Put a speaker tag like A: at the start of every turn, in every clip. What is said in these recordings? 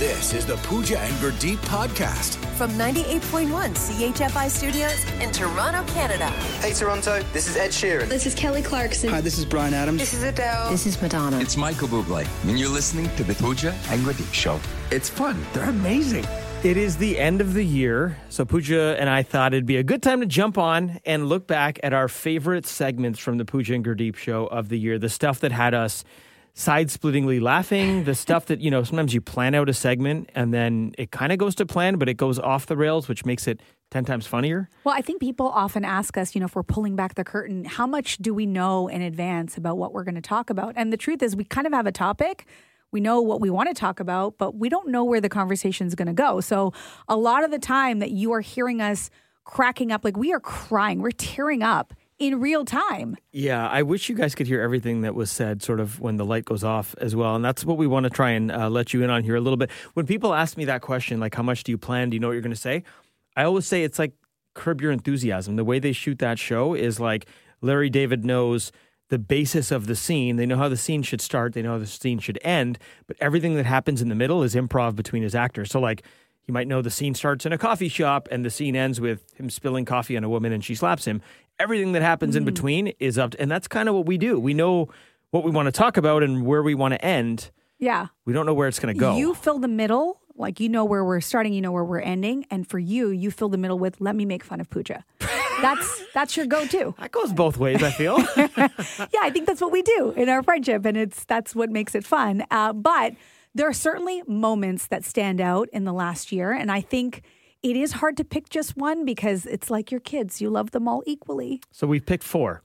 A: This is the Pooja and Gurdeep podcast.
B: From 98.1 CHFI Studios in Toronto, Canada.
C: Hey Toronto, this is Ed Sheeran.
D: This is Kelly Clarkson.
E: Hi, this is Bryan Adams.
D: This is Adele.
F: This is Madonna.
G: It's Michael Bublé, and you're listening to the Pooja and Gurdeep Show. It's fun. They're amazing.
H: It is the end of the year, so Pooja and I thought it'd be a good time to jump on and look back at our favorite segments from the Pooja and Gurdeep Show of the year, the stuff that had us side-splittingly laughing, the stuff that, you know, sometimes you plan out a segment and then it kind of goes to plan, but it goes off the rails, which makes it 10 times funnier.
I: Well, I think people often ask us, you know, if we're pulling back the curtain, how much do we know in advance about what we're going to talk about? And the truth is we kind of have a topic. We know what we want to talk about, but we don't know where the conversation is going to go. So a lot of the time that you are hearing us cracking up, like we are crying, we're tearing up in real time.
H: Yeah, I wish you guys could hear everything that was said sort of when the light goes off as well. And that's what we want to try and let you in on here a little bit. When people ask me that question, like how much do you plan? Do you know what you're going to say? I always say it's like Curb Your Enthusiasm. The way they shoot that show is like Larry David knows the basis of the scene. They know how the scene should start. They know how the scene should end. But everything that happens in the middle is improv between his actors. So like you might know the scene starts in a coffee shop and the scene ends with him spilling coffee on a woman and she slaps him. Everything that happens in between is up to, and that's kind of what we do. We know what we want to talk about and where we want to end.
I: Yeah.
H: We don't know where it's going to go.
I: You fill the middle, like you know where we're starting, you know where we're ending. And for you, you fill the middle with, let me make fun of Pooja. That's your go-to.
H: That goes both ways, I feel.
I: Yeah, I think that's what we do in our friendship, and that's what makes it fun. But there are certainly moments that stand out in the last year, and I think it is hard to pick just one because it's like your kids. You love them all equally.
H: So we've picked four.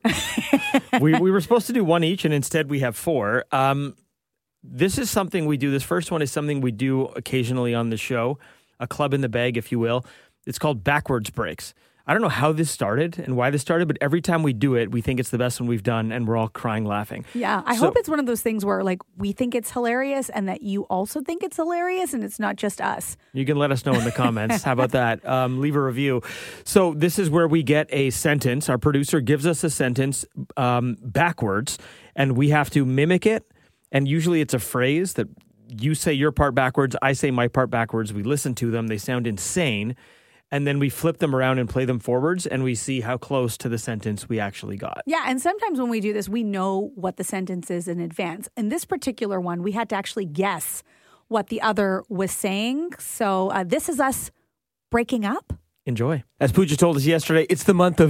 H: we were supposed to do one each, and instead we have four. This is something we do. This first one is something we do occasionally on the show, a club in the bag, if you will. It's called Backwards Breaks. I don't know how this started and why this started, but every time we do it, we think it's the best one we've done, and we're all crying laughing.
I: Yeah, I hope it's one of those things where like we think it's hilarious and that you also think it's hilarious and it's not just us.
H: You can let us know in the comments. How about that? Leave a review. So this is where we get a sentence. Our producer gives us a sentence backwards, and we have to mimic it. And usually it's a phrase that you say your part backwards, I say my part backwards. We listen to them. They sound insane. And then we flip them around and play them forwards, and we see how close to the sentence we actually got.
I: Yeah, and sometimes when we do this, we know what the sentence is in advance. In this particular one, we had to actually guess what the other was saying. So this is us breaking up.
H: Enjoy. As Pooja told us yesterday, it's the month of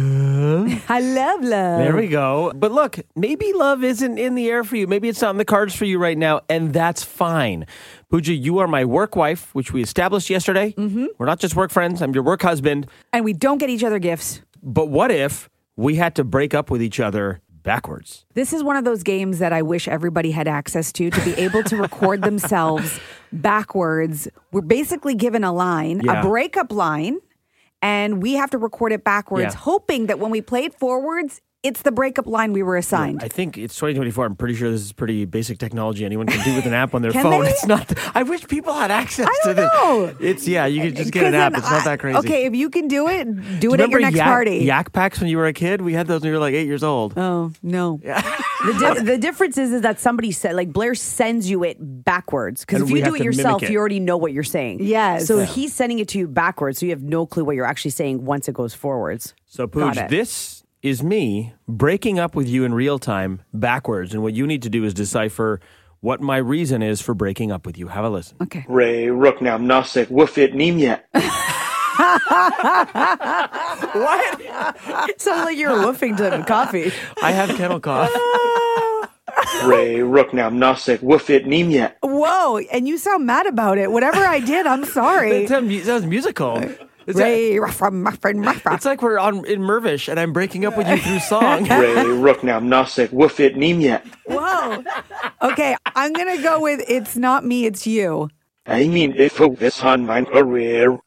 H: love.
I: I love love.
E: There we go. But look, maybe love isn't in the air for you. Maybe it's not in the cards for you right now, and that's fine. Pooja, you are my work wife, which we established yesterday. Mm-hmm. We're not just work friends. I'm your work husband.
I: And we don't get each other gifts.
H: But what if we had to break up with each other backwards?
I: This is one of those games that I wish everybody had access to be able to record themselves backwards. We're basically given a line, a breakup line, and we have to record it backwards, hoping that when we play it forwards, it's the breakup line we were assigned.
H: I think it's 2024. I'm pretty sure this is pretty basic technology anyone can do with an app on their
I: Can
H: phone.
I: they?
H: It's not. I wish people had access to this.
I: know.
H: It's you could just get an app. It's not that crazy.
I: Okay, if you can do it, do it
H: you
I: at your
H: remember
I: next party.
H: Yak Packs when you were a kid? We had those when you were like 8 years old.
I: Oh, no.
F: The difference is that somebody said, like Blair sends you it backwards. Because
H: And
F: if
H: we
F: you
H: have
F: do it
H: to
F: yourself,
H: mimic it.
F: you already know what you're saying.
I: Yes.
F: So he's sending it to you backwards, so you have no clue what you're actually saying once it goes forwards.
H: So,
I: Got
H: Pooj,
I: it.
H: this is me breaking up with you in real time backwards. And what you need to do is decipher what my reason is for breaking up with you. Have a listen.
I: Okay.
C: Ray Rooknam Nosek Woofit Nimya.
F: What? Sounds like you're woofing to coffee.
H: I have kennel cough.
C: Ray Rooknam Nosek Woofit Nimya.
I: Whoa, and you sound mad about it. Whatever I did, I'm sorry.
H: That was musical.
I: Ray, muffin.
H: It's like we're in Mervish and I'm breaking up with you through song.
C: Ray Rooknam Nosek Woofit Nimya.
I: Whoa. Okay, I'm going to go with it's not me, it's you.
C: I mean, if focus on my career.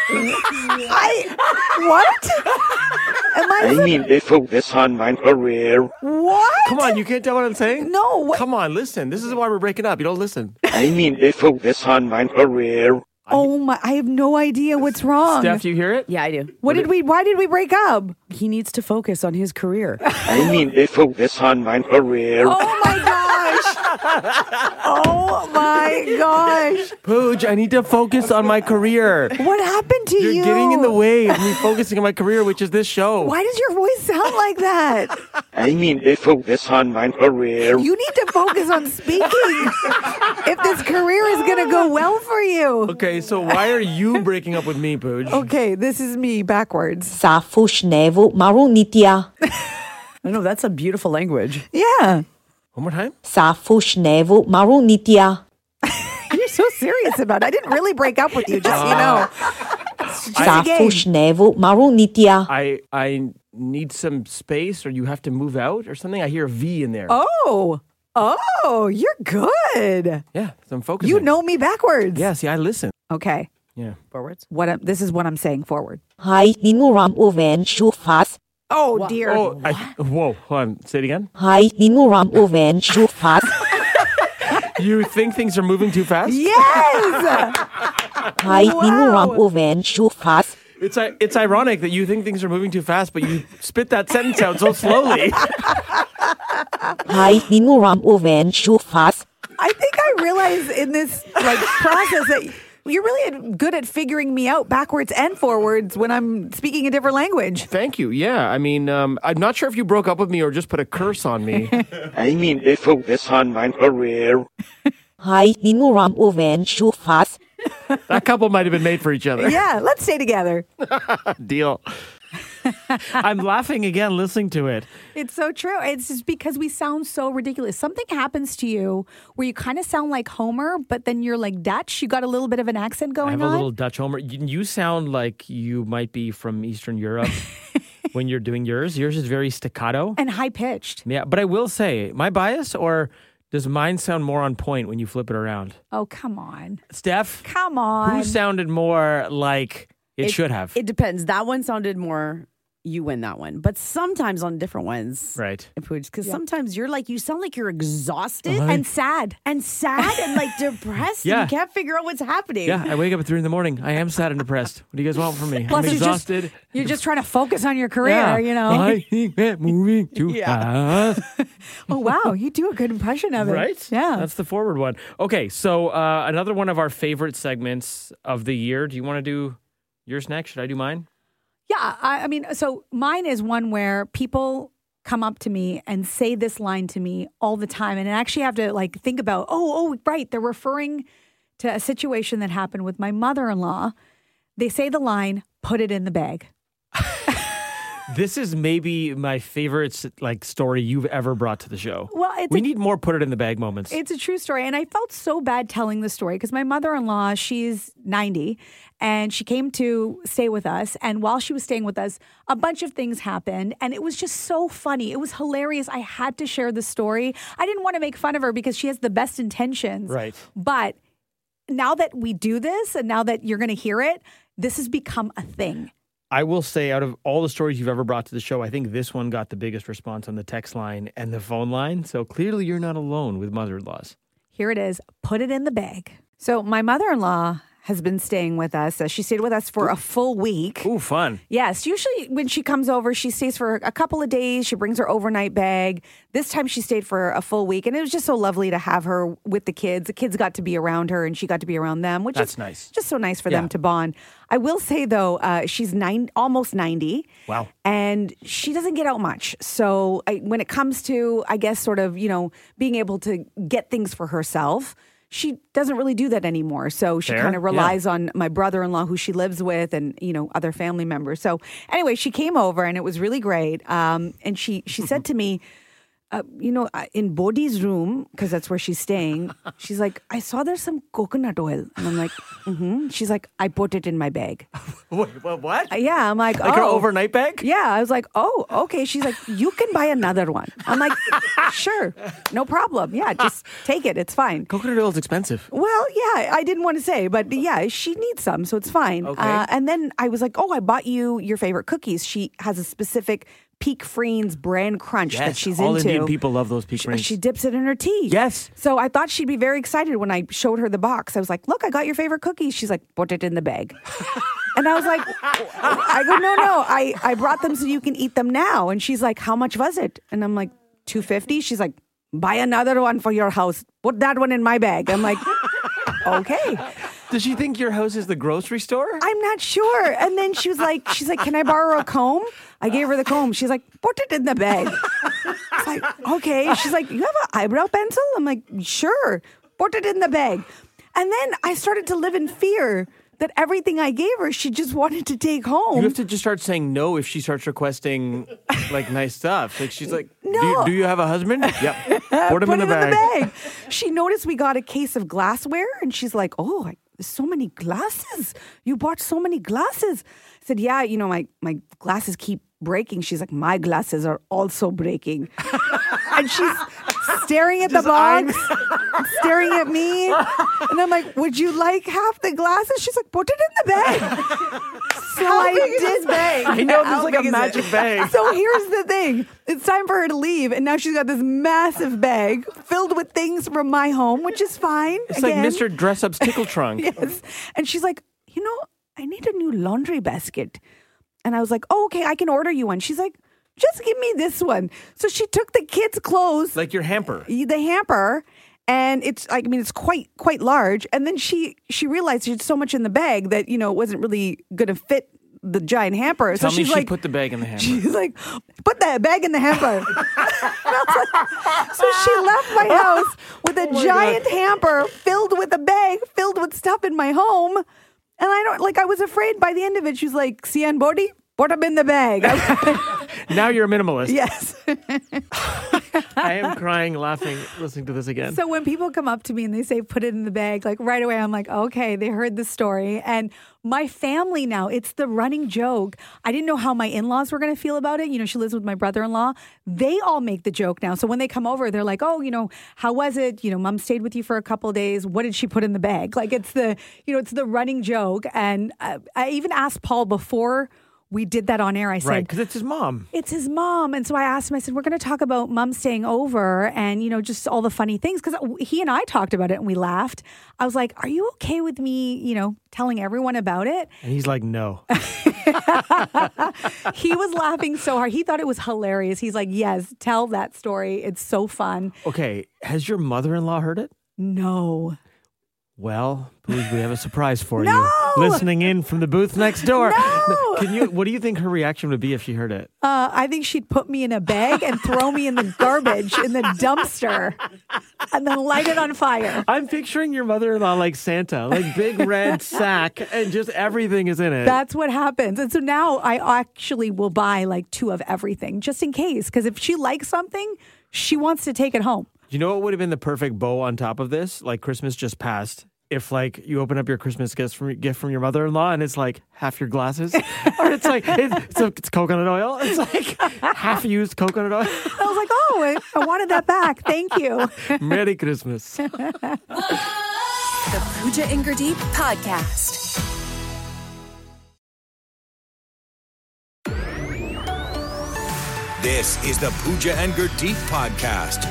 I: What?
C: I mean, if focus on my career.
I: What?
H: Come on, you can't tell what I'm saying?
I: No. What?
H: Come on, listen. This is why we're breaking up. You don't listen.
C: I mean, if focus on my career.
I: Oh my, I have no idea what's wrong.
H: Steph, do you hear it?
F: Yeah, I do.
I: Why did we break up?
F: He needs to focus on his career.
C: I mean, if focus on my career.
I: Oh my gosh. Oh my
F: my gosh.
E: Pooj, I need to focus on my career.
F: What happened to you?
E: You're getting in the way of me focusing on my career, which is this show.
F: Why does your voice sound like that?
C: I need to focus on my career.
F: You need to focus on speaking if this career is going to go well for you.
E: Okay, so why are you breaking up with me, Pooj?
F: Okay, this is me backwards.
D: Safusnevu marunitia.
J: I know, that's a beautiful language.
F: Yeah.
E: One more time?
D: Safusnevu marunitia.
F: You're so serious about it. I didn't really break up with you, just so you know.
D: Safusnevu marunitia.
E: I need some space, or you have to move out or something. I hear a V in there.
F: Oh, you're good.
E: Yeah, so I'm focusing.
F: You know me backwards.
E: Yeah, see, I listen.
F: Okay.
E: Yeah.
J: Forwards?
F: This is what I'm saying forward.
D: Hai ninuram uven shufas.
F: Oh, dear.
E: Oh, whoa, hold on. Say it again.
D: Hai ninuram uven shufas.
E: You think things are moving too fast?
F: Yes.
D: Hai ninuram uven shufas.
E: It's ironic that you think things are moving too fast, but you spit that sentence out so slowly.
D: Hai ninuram uven shufas.
F: I think I realize in this process that you're really good at figuring me out backwards and forwards when I'm speaking a different language.
E: Thank you. Yeah, I mean, I'm not sure if you broke up with me or just put a curse on me.
C: I need to focus on my career.
D: Hai ninuram uven shufas.
E: That couple might have been made for each other.
F: Yeah, let's stay together.
E: Deal. I'm laughing again listening to it.
I: It's so true. It's just because we sound so ridiculous. Something happens to you where you kind of sound like Homer, but then you're like Dutch. You got a little bit of an accent going on.
E: I have a little Dutch Homer. You sound like you might be from Eastern Europe when you're doing yours. Yours is very staccato.
I: And high-pitched.
E: Yeah, but I will say, my bias, or does mine sound more on point when you flip it around?
I: Oh, come on.
E: Steph?
I: Come on.
E: Who sounded more like it should have?
J: It depends. That one sounded more... You win that one. But sometimes on different ones.
E: Right.
J: Because sometimes you sound like you're exhausted
I: and sad.
J: And depressed.
E: Yeah.
J: And you can't figure out what's happening.
E: Yeah, I wake up at 3 a.m. I am sad and depressed. What do you guys want from me?
I: Plus,
E: I'm exhausted.
I: You're just trying to focus on your career, you know.
E: I think that moving too fast.
I: Oh, wow. You do a good impression of it.
E: Right?
I: Yeah.
E: That's the forward one. Okay, so another one of our favorite segments of the year. Do you want to do yours next? Should I do mine?
I: Yeah, I mean, so mine is one where people come up to me and say this line to me all the time. And I actually have to think about, right. They're referring to a situation that happened with my mother-in-law. They say the line, put it in the bag.
E: This is maybe my favorite story you've ever brought to the show.
I: Well,
E: we need more put it in the bag moments.
I: It's a true story. And I felt so bad telling the story because my mother-in-law, she's 90 and she came to stay with us. And while she was staying with us, a bunch of things happened and it was just so funny. It was hilarious. I had to share the story. I didn't want to make fun of her because she has the best intentions.
E: Right.
I: But now that we do this and now that you're going to hear it, this has become a thing.
E: I will say, out of all the stories you've ever brought to the show, I think this one got the biggest response on the text line and the phone line. So clearly you're not alone with mother-in-laws.
I: Here it is. Put it in the bag.
F: So my mother-in-law has been staying with us. She stayed with us for a full week.
E: Ooh, fun.
F: Yes. Usually when she comes over, she stays for a couple of days. She brings her overnight bag. This time she stayed for a full week. And it was just so lovely to have her with the kids. The kids got to be around her and she got to be around them, which
E: That's
F: is
E: nice.
F: Just so nice for them to bond. I will say, though, she's almost 90.
E: Wow.
F: And she doesn't get out much. So when it comes to, I guess, sort of, being able to get things for herself, she doesn't really do that anymore. So she kind of relies on my brother-in-law who she lives with and, other family members. So anyway, she came over and it was really great. And she said to me, in Bodhi's room, because that's where she's staying, she's like, I saw there's some coconut oil. And I'm like, mm-hmm. She's like, I put it in my bag.
E: Wait, what?
F: Yeah, I'm like,
E: Like her overnight bag?
F: Yeah, I was like, oh, okay. She's like, you can buy another one. I'm like, sure, no problem. Yeah, just take it. It's fine.
E: Coconut oil is expensive.
F: Well, yeah, I didn't want to say, but yeah, she needs some, so it's fine.
E: Okay.
F: And then I was like, I bought you your favorite cookies. She has a specific Peak Freens brand crunch that she's
E: all
F: into.
E: Indian people love those Peak Freens.
F: She dips it in her tea.
E: Yes.
F: So I thought she'd be very excited when I showed her the box. I was like, look, I got your favorite cookies. She's like, put it in the bag. And I was like, I go, no, I brought them so you can eat them now. And she's like, how much was it? And I'm like, $250. She's like, buy another one for your house. Put that one in my bag. I'm like, okay.
E: Does she think your house is the grocery store?
F: I'm not sure. And then she's like, can I borrow a comb? I gave her the comb. She's like, put it in the bag. It's like, okay. She's like, you have an eyebrow pencil? I'm like, sure. Put it in the bag. And then I started to live in fear that everything I gave her, she just wanted to take home.
E: You have to just start saying no if she starts requesting like nice stuff. Like she's like,
F: No.
E: do you have a husband? Yep. Put him in the bag.
F: She noticed we got a case of glassware and she's like, oh, there's so many glasses. You bought so many glasses. I said, yeah, my glasses keep breaking. She's like, my glasses are also breaking. And she's staring at the box, staring at me. And I'm like, would you like half the glasses? She's like, put it in the bag. So I did.
J: bag?
E: I know, there's like a magic bag.
F: So here's the thing. It's time for her to leave. And now she's got this massive bag filled with things from my home, which is fine.
E: It's like Mr. Dress-Up's tickle trunk.
F: Yes. And she's like, I need a new laundry basket. And I was like, oh, okay, I can order you one. She's like, just give me this one. So she took the kids' clothes.
E: Like your hamper.
F: The hamper. And it's quite large. And then she realized she had so much in the bag that, it wasn't really going to fit the giant hamper.
E: Tell
F: so
E: me
F: she's
E: she
F: like,
E: put the bag in the hamper.
F: She's like, put that bag in the hamper. So she left my house with a giant hamper filled with a bag, filled with stuff in my home. And I was afraid by the end of it. She's like, Cien Body, put them in the bag.
E: Now you're a minimalist.
F: Yes.
E: I am crying, laughing, listening to this again.
I: So when people come up to me and they say, put it in the bag, like right away, I'm like, okay, they heard the story. And my family now, it's the running joke. I didn't know how my in-laws were going to feel about it. She lives with my brother-in-law. They all make the joke now. So when they come over, they're like, oh, how was it? Mom stayed with you for a couple of days. What did she put in the bag? Like it's the running joke. And I even asked Paul before we did that on air. I said,
E: right, because it's his mom.
I: It's his mom. And so I asked him, I said, we're going to talk about mom staying over and, just all the funny things. Because he and I talked about it and we laughed. I was like, are you okay with me, telling everyone about it?
E: And he's like, no.
I: He was laughing so hard. He thought it was hilarious. He's like, yes, tell that story. It's so fun.
E: Okay. Has your mother-in-law heard it?
I: No.
E: Well, please, we have a surprise for
I: No!
E: you. Listening in from the booth next door.
I: No!
E: What do you think her reaction would be if she heard it?
I: I think she'd put me in a bag and throw me in the garbage in the dumpster and then light it on fire.
E: I'm picturing your mother-in-law like Santa, like big red sack and just everything is in it.
I: That's what happens. And so now I actually will buy like 2 of everything just in case. Because if she likes something, she wants to take it home.
E: You know what would have been the perfect bow on top of this? Like Christmas just passed. If like you open up your Christmas gift from your mother-in-law and it's like half your glasses, or it's like it's coconut oil. It's like half used coconut oil.
I: I was like, oh, I wanted that back. Thank you.
E: Merry Christmas.
B: The Pooja and Gurdeep Podcast.
A: This is the Pooja and Gurdeep Podcast.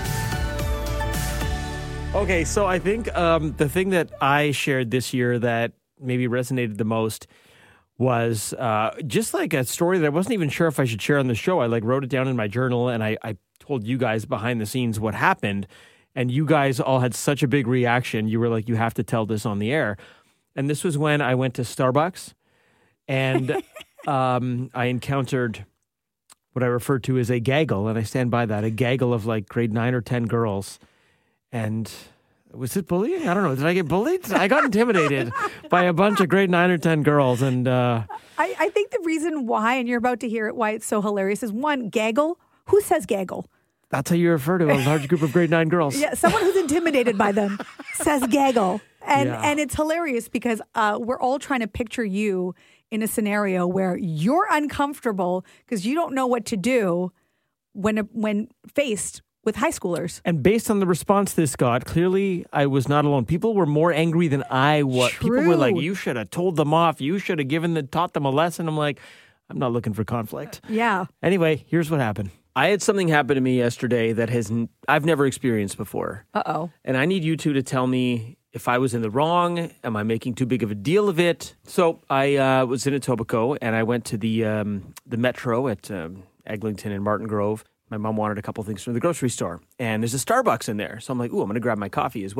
E: Okay, so I think the thing that I shared this year that maybe resonated the most was just like a story that I wasn't even sure if I should share on the show. I like wrote it down in my journal and I told you guys behind the scenes what happened. And you guys all had such a big reaction. You were like, you have to tell this on the air. And this was when I went to Starbucks and I encountered what I refer to as a gaggle. And I stand by that, a gaggle of like grade 9 or 10 girls. And was it bullying? I don't know. Did I get bullied? I got intimidated by a bunch of grade 9 or 10 girls. And
I: I think the reason why, and you're about to hear it, why it's so hilarious is one, gaggle. Who says gaggle?
E: That's how you refer to a large group of grade 9 girls.
I: Yeah, someone who's intimidated by them says gaggle. And it's hilarious because we're all trying to picture you in a scenario where you're uncomfortable because you don't know what to do when faced with high schoolers.
E: And based on the response this got, clearly I was not alone. People were more angry than I was.
I: True.
E: People were like, you should have told them off. You should have taught them a lesson. I'm like, I'm not looking for conflict.
I: Yeah.
E: Anyway, here's what happened. I had something happen to me yesterday that I've never experienced before.
I: Uh-oh.
E: And I need you two to tell me if I was in the wrong. Am I making too big of a deal of it? So I was in Etobicoke and I went to the Metro at Eglinton and Martin Grove. My mom wanted a couple things from the grocery store. And there's a Starbucks in there. So I'm like, ooh, I'm going to grab my coffee as well.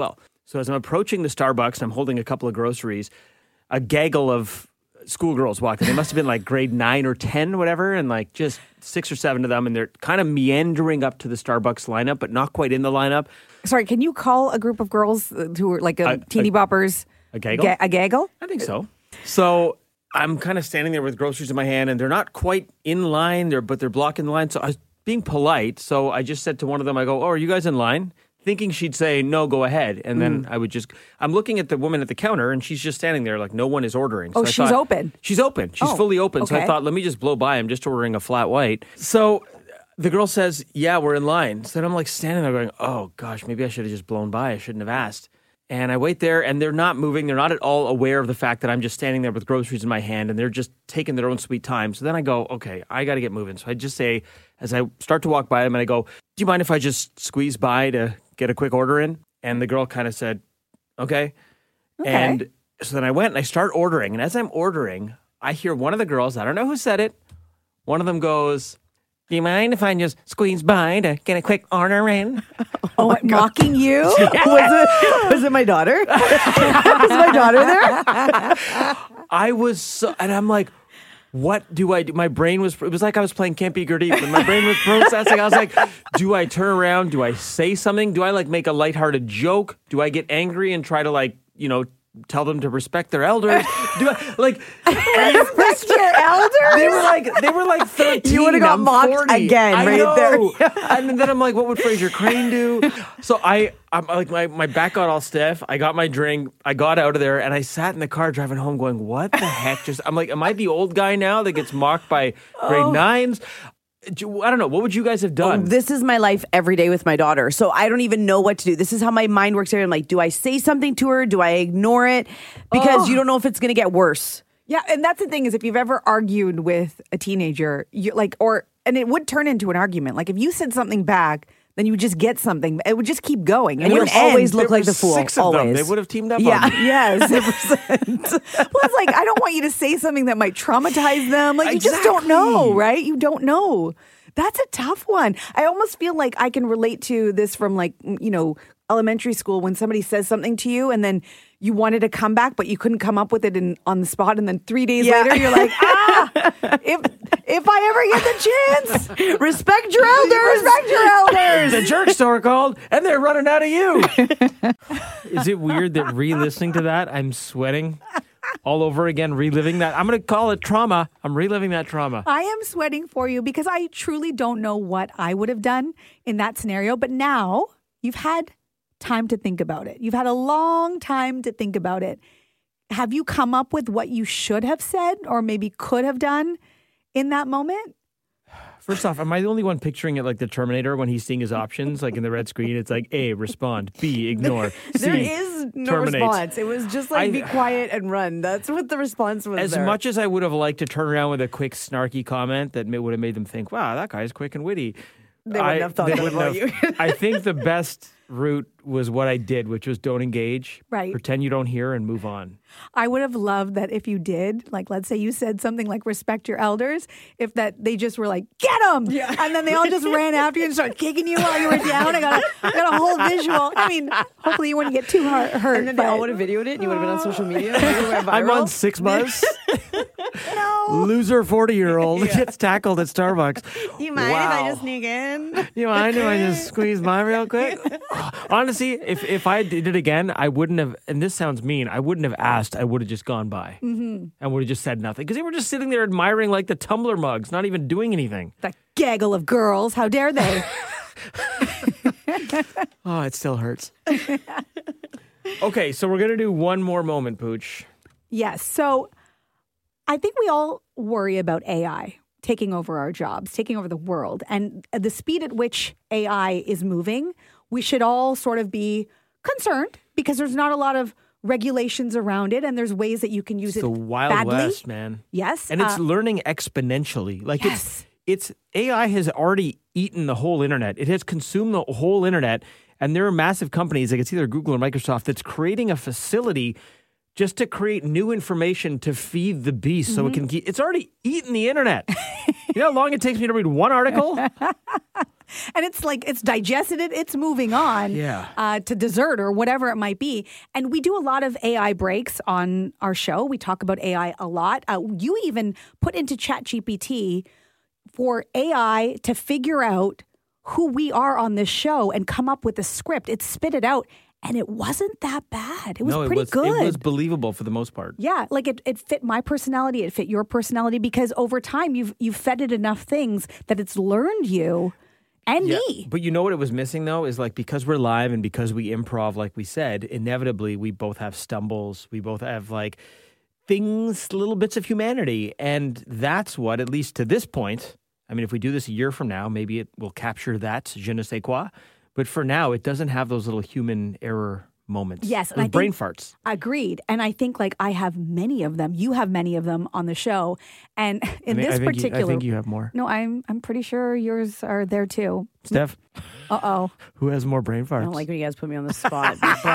E: So as I'm approaching the Starbucks, and I'm holding a couple of groceries, a gaggle of schoolgirls walked in. They must have been like grade 9 or 10, whatever, and like just 6 or 7 of them, and they're kind of meandering up to the Starbucks lineup, but not quite in the lineup.
F: Sorry, can you call a group of girls who are like teeny boppers
E: a gaggle?
F: A gaggle?
E: I think so. So I'm kind of standing there with groceries in my hand, and they're not quite in line, but they're blocking the line. So I was being polite. So I just said to one of them, I go, "Oh, are you guys in line?" Thinking she'd say, "No, go ahead." And then I'm looking at the woman at the counter, and she's just standing there like no one is ordering. So
F: she's open.
E: She's open. She's fully open.
F: Okay.
E: So I thought, let me just blow by. I'm just ordering a flat white. So the girl says, "Yeah, we're in line." So then I'm like standing there going, "Oh gosh, maybe I should have just blown by. I shouldn't have asked." And I wait there, and they're not moving. They're not at all aware of the fact that I'm just standing there with groceries in my hand, and they're just taking their own sweet time. So then I go, okay, I got to get moving. So I just say, as I start to walk by them, and I go, "Do you mind if I just squeeze by to get a quick order in?" And the girl kind of said, okay. And so then I went, and I start ordering. And as I'm ordering, I hear one of the girls, I don't know who said it, one of them goes, "Do you mind if I just squeeze by to get a quick order in?"
F: Oh, mocking you?
J: Was it my daughter? Was my daughter there?
E: I was so, and I'm like, what do I do? My brain was, it was like I was playing Can't Be Gurdeep, and my brain was processing. I was like, do I turn around? Do I say something? Do I like make a lighthearted joke? Do I get angry and try to like, tell them to respect their elders? Do I like
F: respect your elders?
E: They were like 13.
J: You would have got
E: I'm
J: mocked
E: 40.
J: again
E: I
J: right
E: know.
J: there.
E: And then I'm like, what would Fraser Crane do? So I'm like, my back got all stiff. I got my drink. I got out of there, and I sat in the car driving home going, what the heck? I'm like, am I the old guy now that gets mocked by grade 9s? I don't know. What would you guys have done?
J: This is my life every day with my daughter. So I don't even know what to do. This is how my mind works here. I'm like, do I say something to her? Do I ignore it? Because you don't know if it's going to get worse.
F: Yeah, and that's the thing is if you've ever argued with a teenager, and it would turn into an argument. Like if you said something back, then you would just get something. It would just keep going.
J: And you would always look like the fool.
E: 6 of them. They would have teamed up on me.
F: Yes. 100%. Well, it's like, I don't want you to say something that might traumatize them. Like, you just don't know, right? You don't know. That's a tough one. I almost feel like I can relate to this from like, elementary school when somebody says something to you and then you wanted to come back, but you couldn't come up with it on the spot. And then 3 days later, you're like, if I ever get the chance,
J: respect your elders.
F: Respect your elders.
E: The jerk store called, and they're running out of you.
H: Is it weird that re-listening to that, I'm sweating all over again, reliving that? I'm going to call it trauma. I'm reliving that trauma.
I: I am sweating for you because I truly don't know what I would have done in that scenario. But now you've had time to think about it. You've had a long time to think about it. Have you come up with what you should have said or maybe could have done in that moment?
H: First off, am I the only one picturing it like the Terminator when he's seeing his options, like in the red screen? It's like A, respond, B, ignore, C,
J: there is no
H: terminate.
J: response. It was just like be quiet and run. That's what the response was.
H: As
J: there.
H: much as I would have liked to turn around with a quick snarky comment that would have made them think, wow, that guy's quick and witty.
J: They wouldn't have thought that about you.
H: I think the best route was what I did, which was don't engage.
I: Right.
H: Pretend you don't hear and move on.
I: I would have loved that if you did, like, let's say you said something like respect your elders, if that they just were like, get them! Yeah. And then they all just ran after you and started kicking you while you were down. I got a whole visual. I mean, hopefully you wouldn't get too hurt.
J: And then they all would have videoed it and you would have been on social media.
E: I'm on 6 months.
I: No.
E: Loser 40-year-old gets tackled at Starbucks.
J: You mind
E: if
J: I just sneak in?
E: You mind if I just squeeze mine real quick? Honestly, if I did it again, I wouldn't have, and this sounds mean, I wouldn't have asked. I would have just gone by and would have just said nothing. Because they were just sitting there admiring like the tumbler mugs, not even doing anything.
I: That gaggle of girls, how dare they?
E: Oh, it still hurts. Okay, so we're going to do one more moment, Pooch.
I: Yes. So I think we all worry about AI taking over our jobs, taking over the world. And the speed at which AI is moving, we should all sort of be concerned because there's not a lot of regulations around it and there's ways that you can use
E: It's
I: it
E: the Wild
I: badly.
E: West, man.
I: Yes.
E: And it's learning exponentially. Like
I: yes.
E: it's AI has already eaten the whole internet. It has consumed the whole internet. And there are massive companies, like it's either Google or Microsoft, that's creating a facility
H: just to create new information to feed the beast so it can keep. It's already eaten the internet. You know how long it takes me to read one article?
F: And it's like it's digested it, it's moving on to dessert or whatever it might be. And we do a lot of AI breaks on our show. We talk about AI a lot. You even put into ChatGPT for AI to figure out who we are on this show and come up with a script. It spit it out. And it wasn't that bad. It was pretty good.
H: It was believable for the most part.
F: Yeah, like it fit my personality. It fit your personality because over time you've fed it enough things that it's learned you and me.
H: But you know what it was missing though is like because we're live and because we improv, like we said, inevitably we both have stumbles. We both have like things, little bits of humanity, and that's what, at least to this point. I mean, if we do this a year from now, maybe it will capture that je ne sais quoi. But for now, it doesn't have those little human error moments.
F: Yes.
H: Those brain farts.
F: Agreed. And I think like I have many of them. You have many of them on the show. And I
H: think you have more.
F: No, I'm pretty sure yours are there too.
H: Steph?
F: Uh-oh.
H: Who has more brain farts?
J: I don't like when you guys put me on the spot,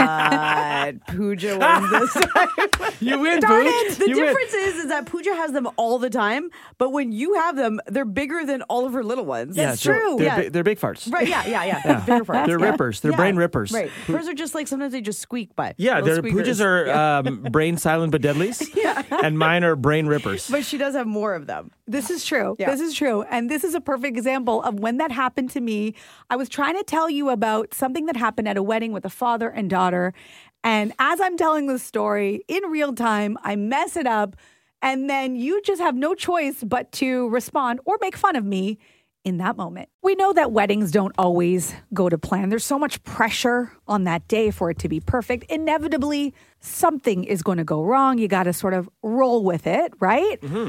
J: but Pooja wins this time.
H: You win,
J: Darn
H: Pooja.
J: it. The difference is that Pooja has them all the time, but when you have them, they're bigger than all of her little ones.
F: That's true.
H: They're big farts.
J: Right, yeah. Bigger farts.
H: They're rippers. They're brain rippers.
J: Right. Hers are just like, sometimes they just squeak by.
H: Yeah, Pooja's are brain silent but deadlies, and mine are brain rippers.
J: But she does have more of them.
F: This is true.
J: Yeah.
F: This is true. And this is a perfect example of when that happened to me. I was trying to tell you about something that happened at a wedding with a father and daughter. And as I'm telling the story in real time, I mess it up. And then you just have no choice but to respond or make fun of me in that moment. We know that weddings don't always go to plan. There's so much pressure on that day for it to be perfect. Inevitably, something is going to go wrong. You got to sort of roll with it, right? Mm-hmm.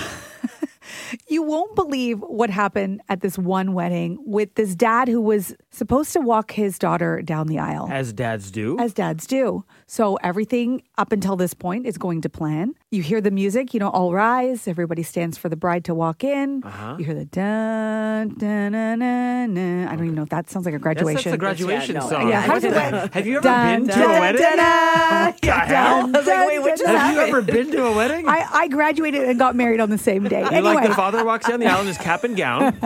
F: You won't believe what happened at this one wedding with this dad who was supposed to walk his daughter down the aisle.
H: As dads do.
F: As dads do. So everything up until this point is going to plan. You hear the music, all rise. Everybody stands for the bride to walk in. Uh-huh. You hear the dun, dun, dun, dun, dun. I don't even know if that sounds like a graduation.
H: That's a graduation song.
F: Yeah.
H: Have you ever been to a wedding?
J: I was like, wait, what just happened?
H: Have you ever been to a wedding?
F: I graduated and got married on the same day.
H: You like the father walks down the aisle in his cap and gown.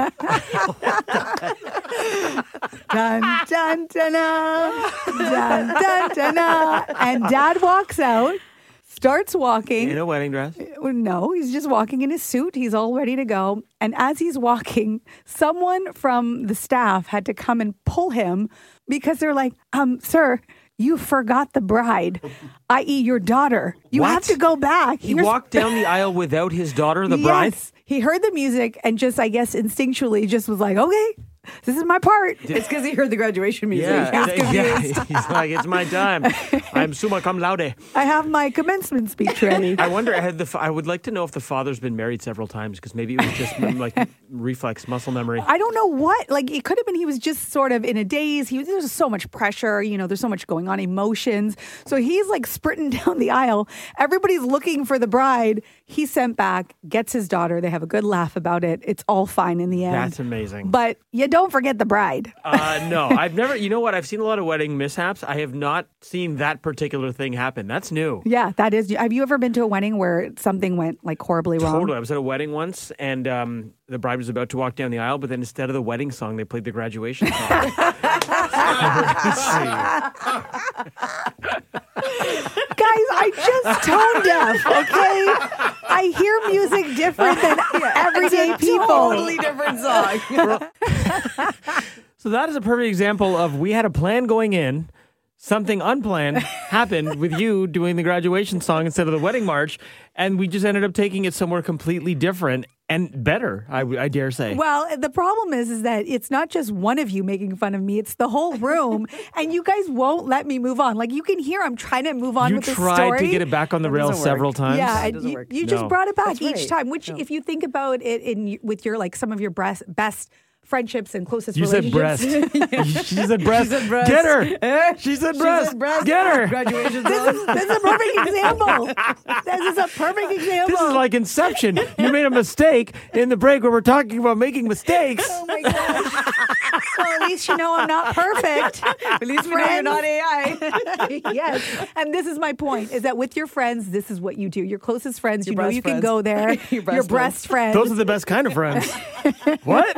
F: Dun, dun, dun, dun, dun, dun, dun. And dad walks out, starts walking.
H: In a wedding dress?
F: No, he's just walking in his suit. He's all ready to go. And as he's walking, someone from the staff had to come and pull him because they're like, sir, you forgot the bride, i.e. your daughter. You have to go back.
H: He walked down the aisle without his daughter, the bride?
F: Yes. He heard the music and just, I guess, instinctually just was like, okay, this is my part.
J: It's because he heard the graduation music.
H: Yeah, he's like, it's my time. I'm summa cum laude.
F: I have my commencement speech ready.
H: I wonder, I would like to know if the father's been married several times because maybe it was just like reflex muscle memory.
F: I don't know what. Like, it could have been he was just sort of in a daze. There's so much pressure. There's so much going on, emotions. So he's like sprinting down the aisle. Everybody's looking for the bride. He's sent back, gets his daughter. They have a good laugh about it. It's all fine in the end.
H: That's amazing.
F: But you don't forget the bride.
H: No, I've never, you know what? I've seen a lot of wedding mishaps. I have not seen that particular thing happen. That's new.
F: Yeah, that is. Have you ever been to a wedding where something went like horribly wrong?
H: Totally. I was at a wedding once and the bride was about to walk down the aisle, but then instead of the wedding song, they played the graduation song.
F: Guys, I just tone deaf, okay? I hear music different than everyday people.
J: Totally different song.
H: So that is a perfect example of we had a plan going in. Something unplanned happened with you doing the graduation song instead of the wedding march, and we just ended up taking it somewhere completely different and better, I dare say.
F: Well, the problem is that it's not just one of you making fun of me, it's the whole room, and you guys won't let me move on. Like, you can hear I'm trying to move on with the story.
H: You tried to get it back on the rails several times.
F: Yeah, you just brought it back each time, which if you think about it with your like some of your best
I: friendships and closest
H: You said breast.
I: relationships.
H: She said breast. Get her. She said breast. Get her.
F: Graduation.
I: This is a perfect example. This is a perfect example.
H: This is like Inception. You made a mistake in the break where we're talking about making mistakes.
I: Oh my gosh. Well, at least you know I'm not perfect.
F: At least we know you're not AI.
I: Yes. And this is my point, is that with your friends, this is what you do. Your closest friends, you know
F: breast
I: you can
F: friends.
I: go there.
F: Your breast
I: friends.
H: Those are the best kind of friends. What?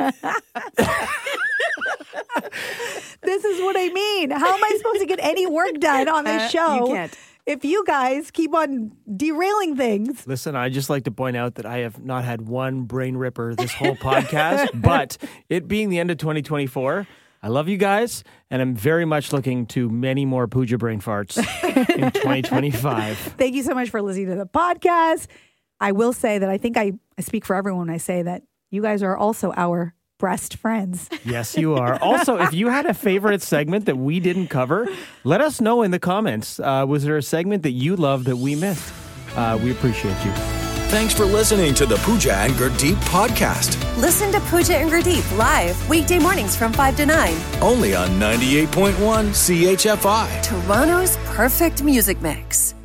I: This is what I mean. How am I supposed to get any work done on this show?
F: You can't.
I: If you guys keep on derailing things.
H: Listen, I just like to point out that I have not had one brain ripper this whole podcast, but it being the end of 2024, I love you guys, and I'm very much looking to many more Pooja brain farts in 2025.
I: Thank you so much for listening to the podcast. I will say that I think I speak for everyone when I say that you guys are also our breast friends.
H: Yes, you are. Also, if you had a favorite segment that we didn't cover, let us know in the comments. Was there a segment that you loved that we missed? We appreciate you.
A: Thanks for listening to the Pooja and Gurdeep podcast.
B: Listen to Pooja and Gurdeep live weekday mornings from 5 to 9.
A: Only on 98.1 CHFI.
B: Toronto's perfect music mix.